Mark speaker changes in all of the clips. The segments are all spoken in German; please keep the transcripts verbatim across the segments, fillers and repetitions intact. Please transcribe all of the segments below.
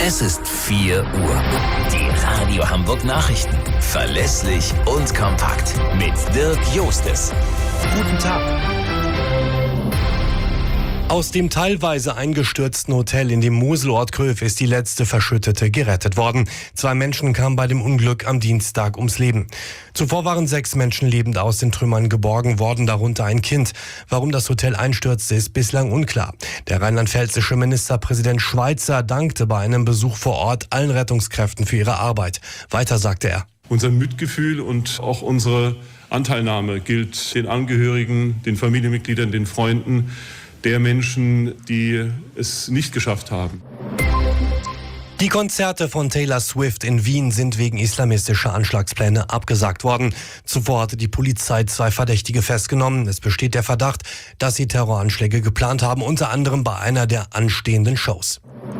Speaker 1: Es ist vier Uhr. Die Radio Hamburg Nachrichten. Verlässlich und kompakt. Mit Dirk Jostes. Guten Tag.
Speaker 2: Aus dem teilweise eingestürzten Hotel in dem Moselort Kröv ist die letzte Verschüttete gerettet worden. Zwei Menschen kamen bei dem Unglück am Dienstag ums Leben. Zuvor waren sechs Menschen lebend aus den Trümmern geborgen worden, darunter ein Kind. Warum das Hotel einstürzte, ist bislang unklar. Der rheinland-pfälzische Ministerpräsident Schweizer dankte bei einem Besuch vor Ort allen Rettungskräften für ihre Arbeit. Weiter sagte er:
Speaker 3: Unser Mitgefühl und auch unsere Anteilnahme gilt den Angehörigen, den Familienmitgliedern, den Freunden der Menschen, die es nicht geschafft haben.
Speaker 2: Die Konzerte von Taylor Swift in Wien sind wegen islamistischer Anschlagspläne abgesagt worden. Zuvor hatte die Polizei zwei Verdächtige festgenommen. Es besteht der Verdacht, dass sie Terroranschläge geplant haben, unter anderem bei einer der anstehenden Shows.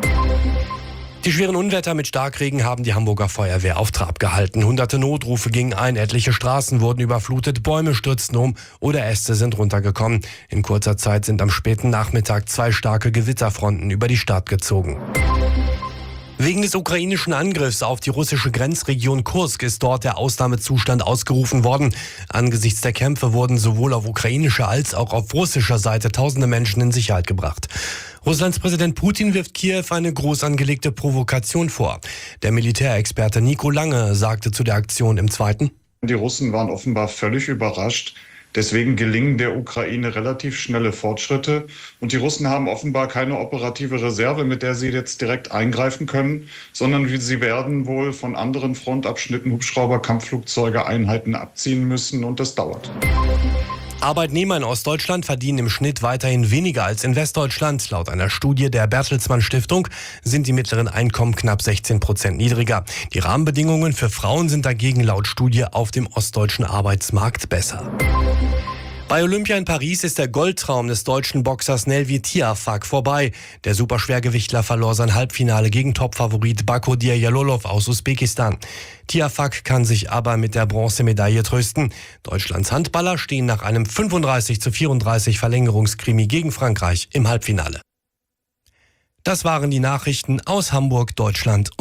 Speaker 2: Die schweren Unwetter mit Starkregen haben die Hamburger Feuerwehr auf Trab gehalten. Hunderte Notrufe gingen ein, etliche Straßen wurden überflutet, Bäume stürzten um oder Äste sind runtergekommen. In kurzer Zeit sind am späten Nachmittag zwei starke Gewitterfronten über die Stadt gezogen. Wegen des ukrainischen Angriffs auf die russische Grenzregion Kursk ist dort der Ausnahmezustand ausgerufen worden. Angesichts der Kämpfe wurden sowohl auf ukrainischer als auch auf russischer Seite tausende Menschen in Sicherheit gebracht. Russlands Präsident Putin wirft Kiew eine groß angelegte Provokation vor. Der Militärexperte Nico Lange sagte zu der Aktion im Zweiten:
Speaker 4: Die Russen waren offenbar völlig überrascht. Deswegen gelingen der Ukraine relativ schnelle Fortschritte. Und die Russen haben offenbar keine operative Reserve, mit der sie jetzt direkt eingreifen können, sondern sie werden wohl von anderen Frontabschnitten Hubschrauber, Kampfflugzeuge, Einheiten abziehen müssen. Und das dauert.
Speaker 2: Arbeitnehmer in Ostdeutschland verdienen im Schnitt weiterhin weniger als in Westdeutschland. Laut einer Studie der Bertelsmann Stiftung sind die mittleren Einkommen knapp sechzehn Prozent niedriger. Die Rahmenbedingungen für Frauen sind dagegen laut Studie auf dem ostdeutschen Arbeitsmarkt besser. Bei Olympia in Paris ist der Goldtraum des deutschen Boxers Nelvi Tiafak vorbei. Der Superschwergewichtler verlor sein Halbfinale gegen Topfavorit Bakodir Jalolov aus Usbekistan. Tiafak kann sich aber mit der Bronzemedaille trösten. Deutschlands Handballer stehen nach einem fünfunddreißig zu vierunddreißig Verlängerungskrimi gegen Frankreich im Halbfinale. Das waren die Nachrichten aus Hamburg, Deutschland und